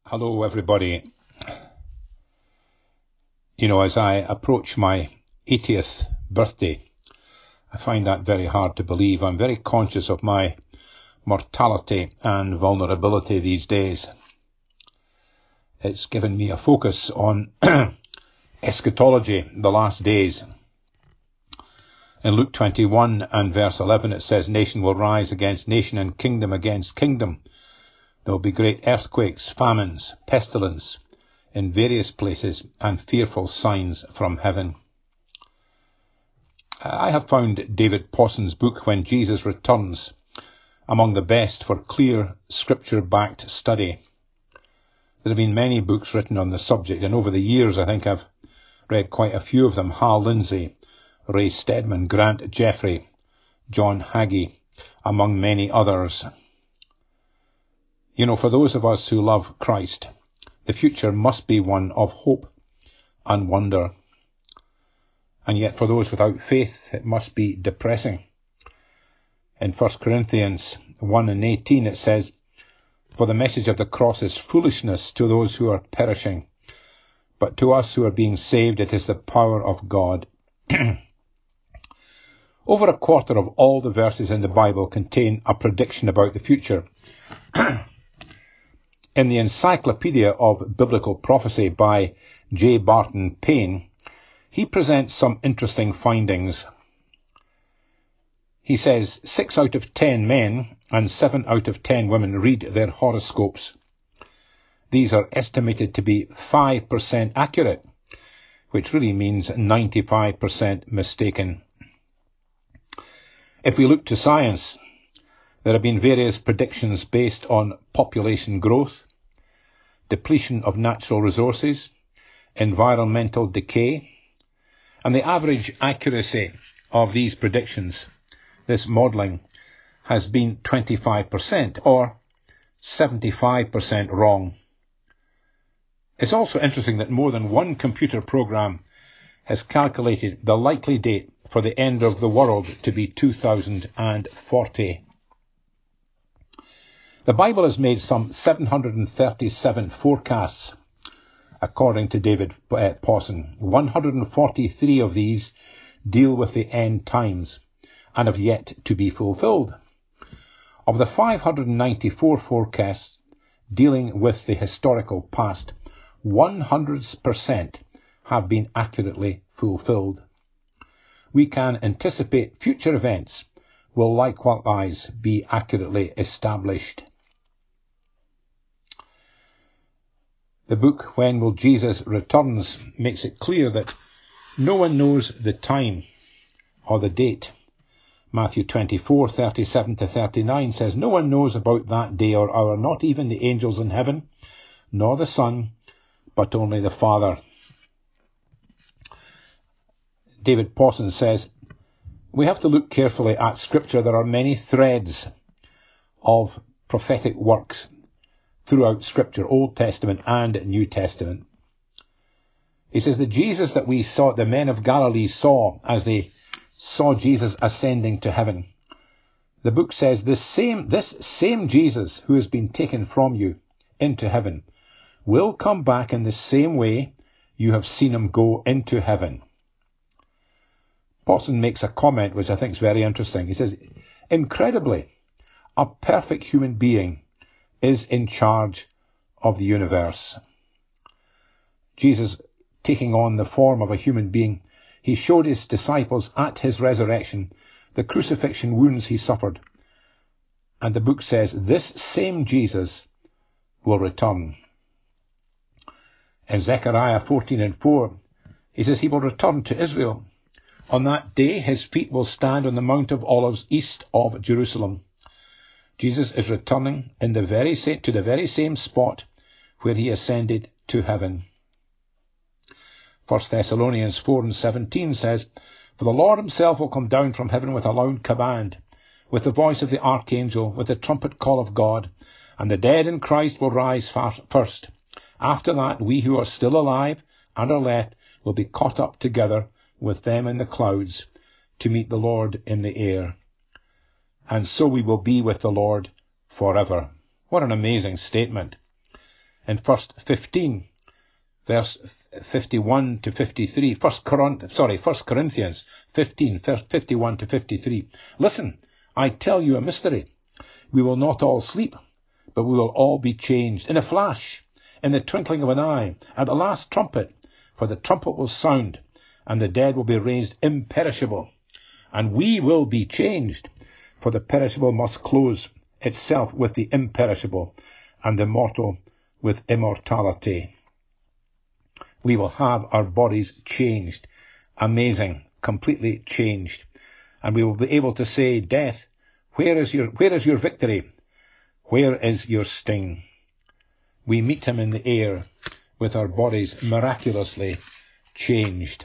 Hello, everybody. As I approach my 80th birthday, I find that very hard to believe. I'm very conscious of my mortality and vulnerability these days. It's given me a focus on eschatology, the last days. In Luke 21 and verse 11, it says, "Nation will rise against nation and kingdom against kingdom. There will be great earthquakes, famines, pestilence in various places, and fearful signs from heaven." I have found David Pawson's book, When Jesus Returns, among the best for clear, scripture-backed study. There have been many books written on the subject, and over the years I think I've read quite a few of them. Hal Lindsey, Ray Steadman, Grant Jeffrey, John Hagee, among many others. For those of us who love Christ, the future must be one of hope and wonder. And yet for those without faith, it must be depressing. In 1 Corinthians 1 and 18, it says, "For the message of the cross is foolishness to those who are perishing, but to us who are being saved, it is the power of God." Over a quarter of all the verses in the Bible contain a prediction about the future. In the Encyclopedia of Biblical Prophecy by J. Barton Payne, he presents some interesting findings. He says 6 out of 10 men and 7 out of 10 women read their horoscopes. These are estimated to be 5% accurate, which really means 95% mistaken. If we look to science, there have been various predictions based on population growth, depletion of natural resources, environmental decay, and the average accuracy of these predictions, this modelling, has been 25% or 75% wrong. It's also interesting that more than one computer program has calculated the likely date for the end of the world to be 2040. The Bible has made some 737 forecasts, according to David Pawson. 143 of these deal with the end times and have yet to be fulfilled. Of the 594 forecasts dealing with the historical past, 100% have been accurately fulfilled. We can anticipate future events will likewise be accurately established. The book, When Will Jesus Returns, makes it clear that no one knows the time or the date. Matthew 24:37-39 says, "No one knows about that day or hour, not even the angels in heaven, nor the Son, but only the Father." David Pawson says, "We have to look carefully at Scripture. There are many threads of prophetic works throughout Scripture, Old Testament and New Testament." He says, "The Jesus that we saw, the men of Galilee saw as they saw Jesus ascending to heaven. The book says, this same Jesus who has been taken from you into heaven will come back in the same way you have seen him go into heaven." Pawson makes a comment which I think is very interesting. He says, "Incredibly, a perfect human being is in charge of the universe." Jesus taking on the form of a human being, he showed his disciples at his resurrection the crucifixion wounds he suffered. And the book says this same Jesus will return. In Zechariah 14:4, he says he will return to Israel. On that day his feet will stand on the Mount of Olives east of Jerusalem. Jesus is returning to the very same spot where he ascended to heaven. 1 Thessalonians 4:17 says, "For the Lord himself will come down from heaven with a loud command, with the voice of the archangel, with the trumpet call of God, and the dead in Christ will rise first. After that, we who are still alive and are left will be caught up together with them in the clouds to meet the Lord in the air. And so we will be with the Lord forever." What an amazing statement. in verse 15, verse 51 to 53, 1 Corinthians 15, verse 51 to 53. Listen, I tell you a mystery. We will not all sleep, but we will all be changed in a flash, in the twinkling of an eye, at the last trumpet. For the trumpet will sound, and the dead will be raised imperishable, and we will be changed. For the perishable must clothe itself with the imperishable, and the mortal with immortality. We will have our bodies changed. Amazing, completely changed. And we will be able to say, death, where is your victory? Where is your sting? We meet him in the air with our bodies miraculously changed.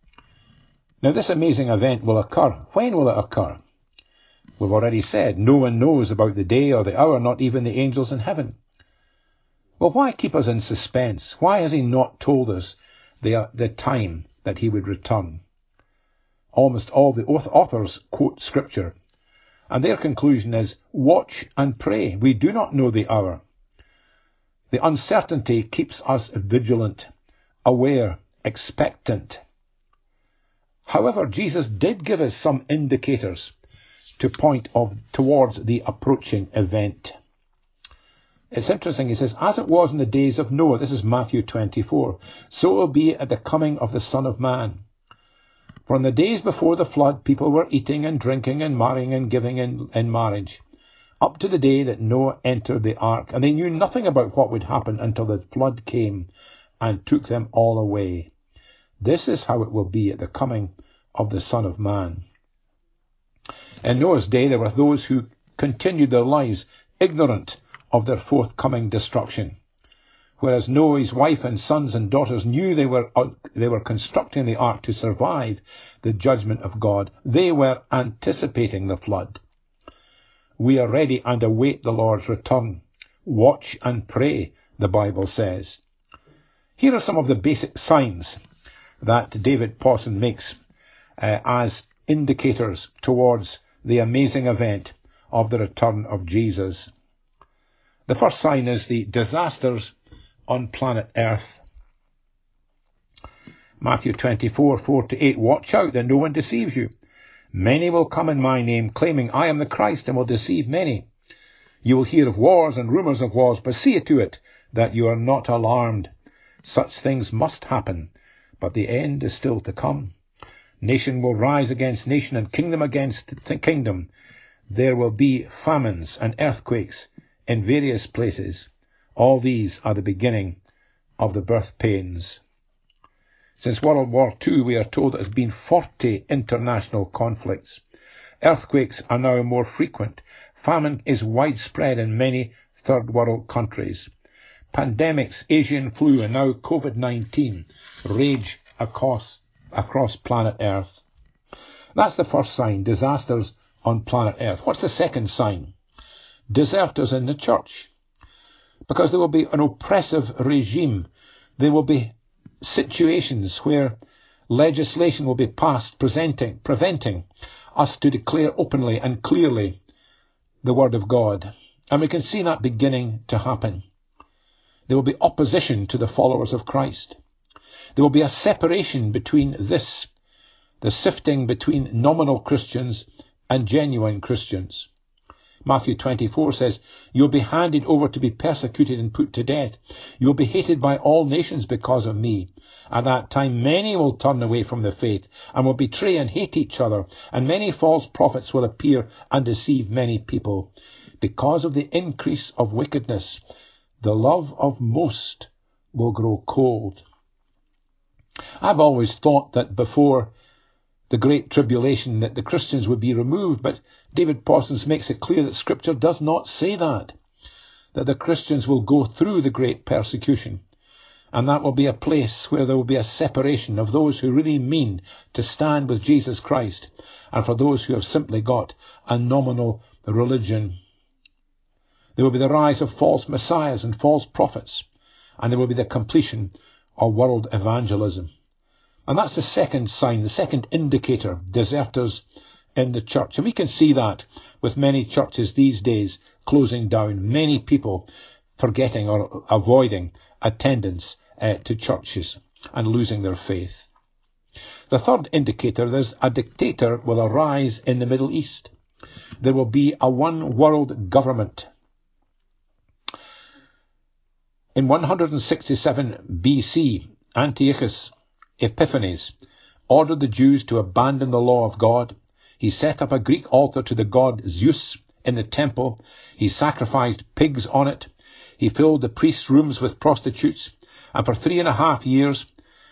Now this amazing event will occur. When will it occur? We've already said no one knows about the day or the hour, not even the angels in heaven. Well, why keep us in suspense? Why has he not told us the time that he would return? Almost all the authors quote scripture, and their conclusion is, watch and pray. We do not know the hour. The uncertainty keeps us vigilant, aware, expectant. However, Jesus did give us some indicators to point towards the approaching event. It's interesting, he says, as it was in the days of Noah, this is Matthew 24, so it will be at the coming of the Son of Man. For in the days before the flood, people were eating and drinking and marrying and giving in marriage, up to the day that Noah entered the ark, and they knew nothing about what would happen until the flood came and took them all away. This is how it will be at the coming of the Son of Man. In Noah's day, there were those who continued their lives ignorant of their forthcoming destruction. Whereas Noah's wife and sons and daughters knew they were constructing the ark to survive the judgment of God. They were anticipating the flood. We are ready and await the Lord's return. Watch and pray, the Bible says. Here are some of the basic signs that David Pawson makes as indicators towards the amazing event of the return of Jesus. The first sign is the disasters on planet Earth. Matthew 24, 4-8. Watch out that no one deceives you. Many will come in my name, claiming I am the Christ, and will deceive many. You will hear of wars and rumours of wars, but see to it that you are not alarmed. Such things must happen, but the end is still to come. Nation will rise against nation, and kingdom against kingdom. There will be famines and earthquakes in various places. All these are the beginning of the birth pains. Since World War II, we are told there have been 40 international conflicts. Earthquakes are now more frequent. Famine is widespread in many third world countries. Pandemics, Asian flu, and now COVID-19 rage across planet Earth. That's the first sign, disasters on planet Earth. What's the second sign? Deserters in the church. Because there will be an oppressive regime. There will be situations where legislation will be passed preventing us to declare openly and clearly the Word of God. And we can see that beginning to happen. There will be opposition to the followers of Christ. There will be a separation between the sifting between nominal Christians and genuine Christians. Matthew 24 says, you will be handed over to be persecuted and put to death. You will be hated by all nations because of me. At that time many will turn away from the faith and will betray and hate each other, and many false prophets will appear and deceive many people. Because of the increase of wickedness, the love of most will grow cold. I've always thought that before the Great Tribulation that the Christians would be removed, but David Pawson makes it clear that Scripture does not say that the Christians will go through the great persecution, and that will be a place where there will be a separation of those who really mean to stand with Jesus Christ, and for those who have simply got a nominal religion. There will be the rise of false messiahs and false prophets, and there will be the completion of world evangelism. And that's the second sign, the second indicator, deserters in the church. And we can see that with many churches these days closing down, many people forgetting or avoiding attendance to churches and losing their faith. The third indicator is a dictator will arise in the Middle East. There will be a one-world government. In 167 BC, Antiochus Epiphanes ordered the Jews to abandon the law of God. He set up a Greek altar to the god Zeus in the temple. He sacrificed pigs on it. He filled the priests' rooms with prostitutes. And for 3.5 years,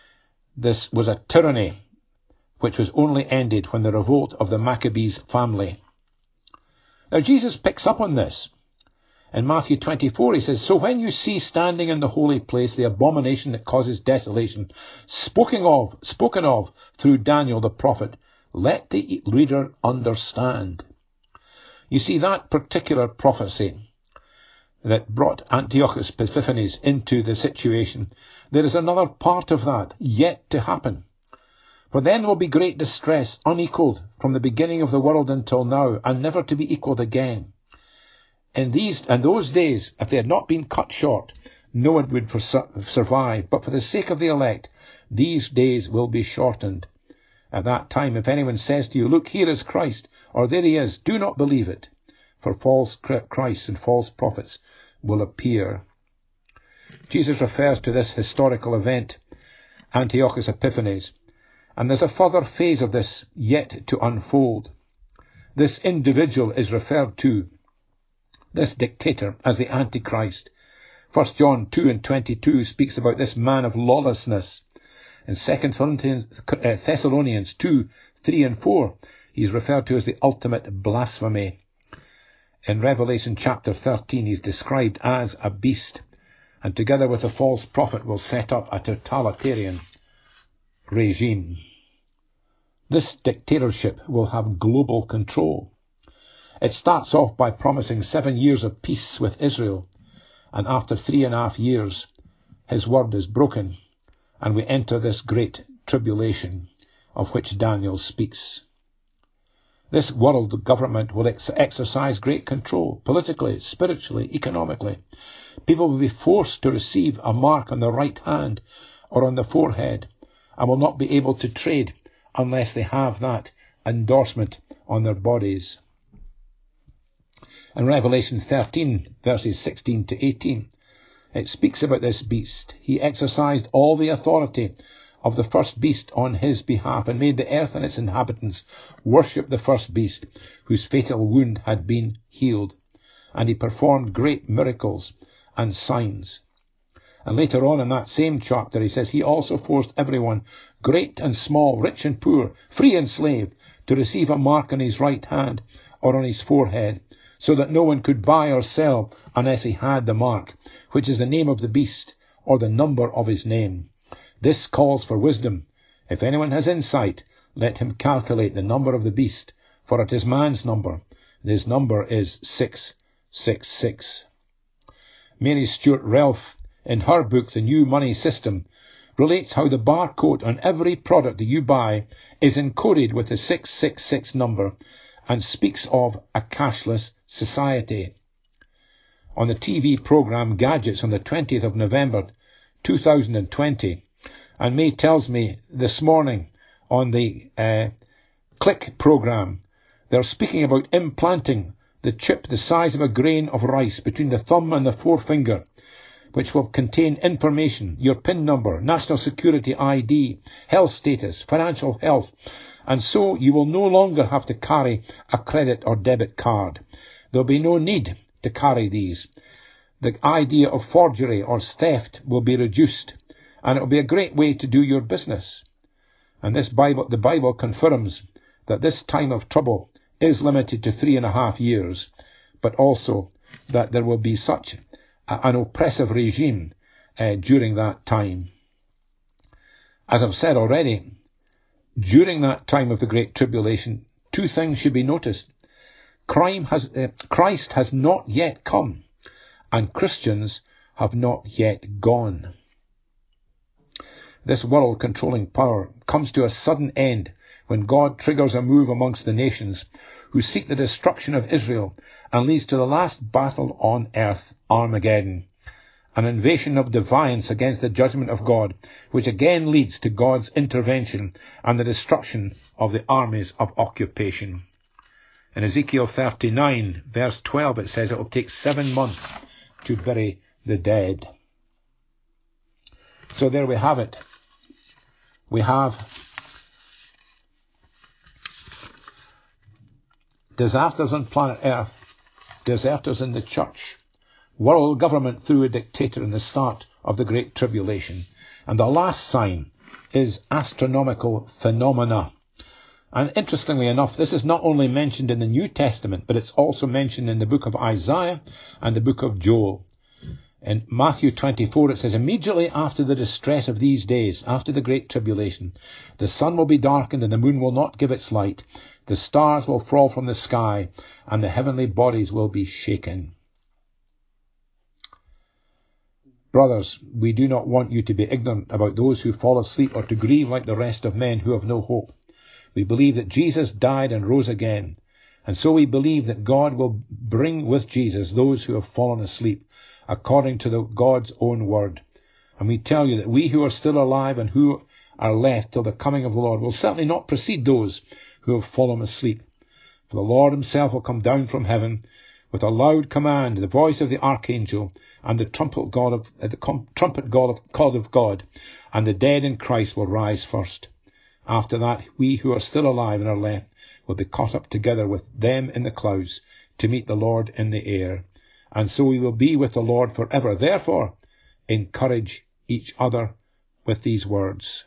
this was a tyranny which was only ended when the revolt of the Maccabees family. Now Jesus picks up on this. In Matthew 24 he says, "So when you see standing in the holy place the abomination that causes desolation, spoken of through Daniel the prophet, let the reader understand." You see, that particular prophecy that brought Antiochus Epiphanes into the situation, there is another part of that yet to happen. For then will be great distress, unequalled from the beginning of the world until now, and never to be equalled again. In those days, if they had not been cut short, no one would survive. But for the sake of the elect, these days will be shortened. At that time, if anyone says to you, "Look, here is Christ," or "There he is," do not believe it. For false Christs and false prophets will appear. Jesus refers to this historical event, Antiochus Epiphanes. And there's a further phase of this yet to unfold. This individual is referred to, this dictator, as the Antichrist. 1 John 2:22 speaks about this man of lawlessness. In 2 Thessalonians 2:3 and 4, he's referred to as the ultimate blasphemy. In Revelation chapter 13, he's described as a beast, and together with a false prophet will set up a totalitarian regime. This dictatorship will have global control. It starts off by promising 7 years of peace with Israel, and after 3.5 years, his word is broken, and we enter this great tribulation of which Daniel speaks. This world government will exercise great control, politically, spiritually, economically. People will be forced to receive a mark on the right hand or on the forehead, and will not be able to trade unless they have that endorsement on their bodies. In Revelation 13, verses 16 to 18, it speaks about this beast. He exercised all the authority of the first beast on his behalf, and made the earth and its inhabitants worship the first beast, whose fatal wound had been healed. And he performed great miracles and signs. And later on in that same chapter, he says, he also forced everyone, great and small, rich and poor, free and slave, to receive a mark on his right hand or on his forehead, so that no one could buy or sell unless he had the mark, which is the name of the beast, or the number of his name. This calls for wisdom. If anyone has insight, let him calculate the number of the beast, for it is man's number. His number is 666. Mary Stuart Relf, in her book, The New Money System, relates how the barcode on every product that you buy is encoded with the 666 number, and speaks of a cashless society. On the TV program Gadgets on the 20th of November 2020, and May tells me this morning on the Click program, they're speaking about implanting the chip the size of a grain of rice between the thumb and the forefinger, which will contain information, your PIN number, national security ID, health status, financial health, and so you will no longer have to carry a credit or debit card. There will be no need to carry these. The idea of forgery or theft will be reduced, and it will be a great way to do your business. And the Bible confirms that this time of trouble is limited to 3.5 years, but also that there will be such an oppressive regime during that time. As I've said already, during that time of the Great Tribulation, 2 things should be noticed. Christ has not yet come, and Christians have not yet gone. This world-controlling power comes to a sudden end when God triggers a move amongst the nations who seek the destruction of Israel and leads to the last battle on earth, Armageddon. an invasion of defiance against the judgment of God, which again leads to God's intervention and the destruction of the armies of occupation. In Ezekiel 39, verse 12, it says it will take 7 months to bury the dead. So there we have it. We have disasters on planet Earth, deserters in the church, world government through a dictator in the start of the Great Tribulation. And the last sign is astronomical phenomena. And interestingly enough, this is not only mentioned in the New Testament, but it's also mentioned in the book of Isaiah and the book of Joel. In Matthew 24, it says, immediately after the distress of these days, after the Great Tribulation, the sun will be darkened and the moon will not give its light. The stars will fall from the sky and the heavenly bodies will be shaken. Brothers, we do not want you to be ignorant about those who fall asleep or to grieve like the rest of men who have no hope. We believe that Jesus died and rose again. And so we believe that God will bring with Jesus those who have fallen asleep, according to God's own word. And we tell you that we who are still alive and who are left till the coming of the Lord will certainly not precede those who have fallen asleep. For the Lord himself will come down from heaven with a loud command, the voice of the archangel, and the trumpet call of God, and the dead in Christ will rise first. After that, we who are still alive and are left will be caught up together with them in the clouds to meet the Lord in the air. And so we will be with the Lord forever. Therefore, encourage each other with these words.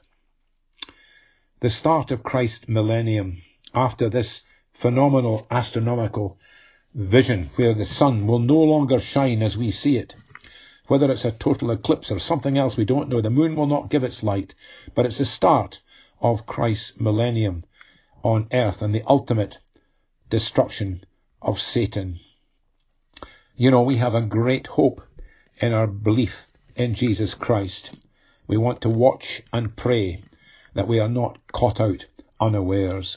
The start of Christ's millennium, after this phenomenal astronomical vision where the sun will no longer shine as we see it. Whether it's a total eclipse or something else, we don't know. The moon will not give its light, but it's the start of Christ's millennium on earth and the ultimate destruction of Satan. You know, we have a great hope in our belief in Jesus Christ. We want to watch and pray that we are not caught out unawares.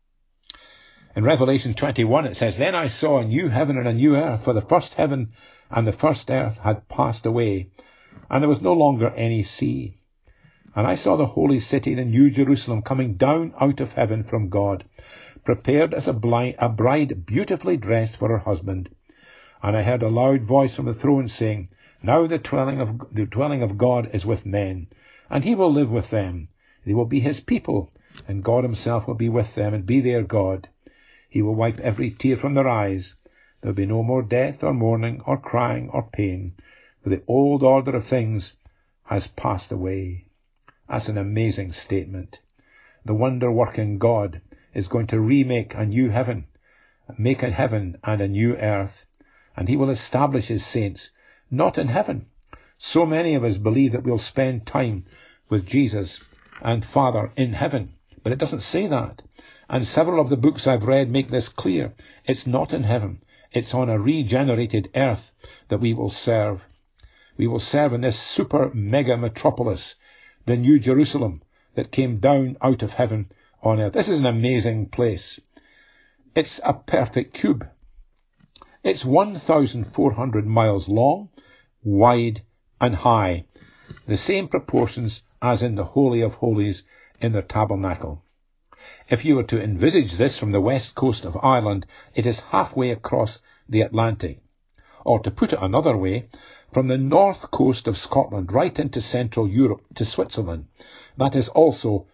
In Revelation 21 it says, Then I saw a new heaven and a new earth, for the first heaven and the first earth had passed away, and there was no longer any sea. And I saw the holy city, the new Jerusalem, coming down out of heaven from God, prepared as a bride beautifully dressed for her husband. And I heard a loud voice from the throne saying, Now the dwelling of God is with men, and he will live with them. They will be his people, and God himself will be with them and be their God. He will wipe every tear from their eyes. There will be no more death or mourning or crying or pain, for the old order of things has passed away. That's an amazing statement. The wonder-working God is going to remake a new heaven, make a heaven and a new earth, and he will establish his saints, not in heaven. So many of us believe that we'll spend time with Jesus and Father in heaven, but it doesn't say that. And several of the books I've read make this clear. It's not in heaven. It's on a regenerated earth that we will serve. We will serve in this super mega metropolis, the New Jerusalem that came down out of heaven on earth. This is an amazing place. It's a perfect cube. It's 1,400 miles long, wide and high, the same proportions as in the Holy of Holies in the tabernacle. If you were to envisage this from the west coast of Ireland, it is halfway across the Atlantic. Or to put it another way, from the north coast of Scotland right into Central Europe to Switzerland. That is also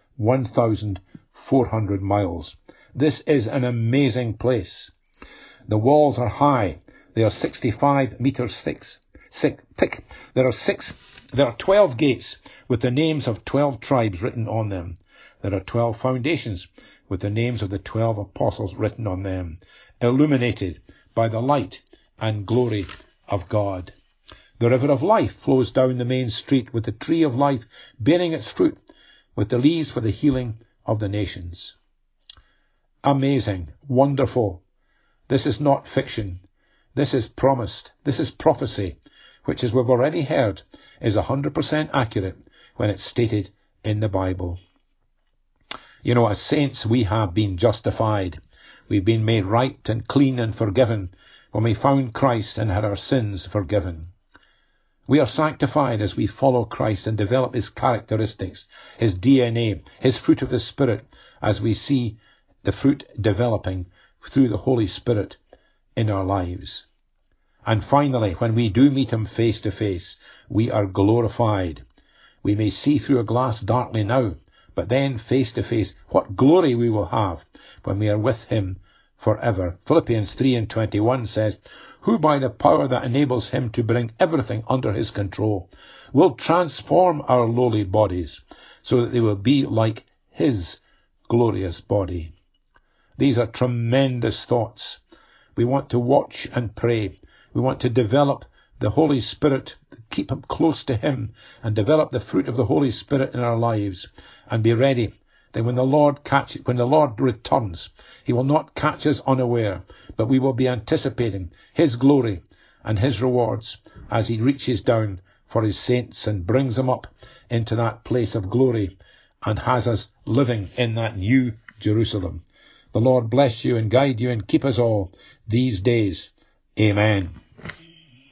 1,400 miles. This is an amazing place. The walls are high. They are 65 meters thick. There are 12 gates with the names of 12 tribes written on them. There are 12 foundations with the names of the 12 apostles written on them, illuminated by the light and glory of God. The river of life flows down the main street with the tree of life bearing its fruit, with the leaves for the healing of the nations. Amazing, wonderful. This is not fiction. This is promised. This is prophecy, which, as we've already heard, is 100% accurate when it's stated in the Bible. You know, as saints, we have been justified. We've been made right and clean and forgiven when we found Christ and had our sins forgiven. We are sanctified as we follow Christ and develop his characteristics, his DNA, his fruit of the Spirit, as we see the fruit developing through the Holy Spirit in our lives. And finally, when we do meet him face to face, we are glorified. We may see through a glass darkly now, but then face to face, what glory we will have when we are with him forever. Philippians 3:21 says, who by the power that enables him to bring everything under his control will transform our lowly bodies so that they will be like his glorious body. These are tremendous thoughts. We want to watch and pray. We want to develop the Holy Spirit, keep him close to him, and develop the fruit of the Holy Spirit in our lives, and be ready that when the Lord returns, he will not catch us unaware, but we will be anticipating his glory and his rewards as he reaches down for his saints and brings them up into that place of glory and has us living in that new Jerusalem. The Lord bless you and guide you and keep us all these days. Amen.